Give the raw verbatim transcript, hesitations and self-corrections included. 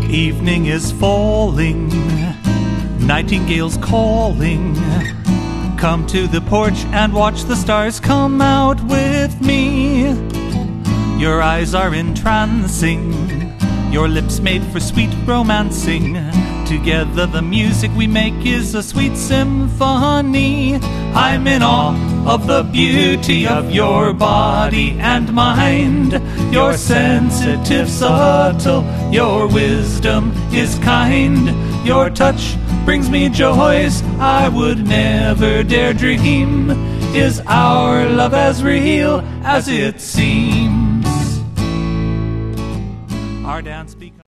Evening is falling, nightingales calling. Come to the porch and watch the stars come out with me. Your eyes are entrancing, your lips made for sweet romancing. Together the music we make is a sweet symphony. I'm in awe of the beauty of your body and mind. You're sensitive, subtle, your wisdom is kind. Your touch brings me joys I would never dare dream. Is our love as real as it seems? Our dance becomes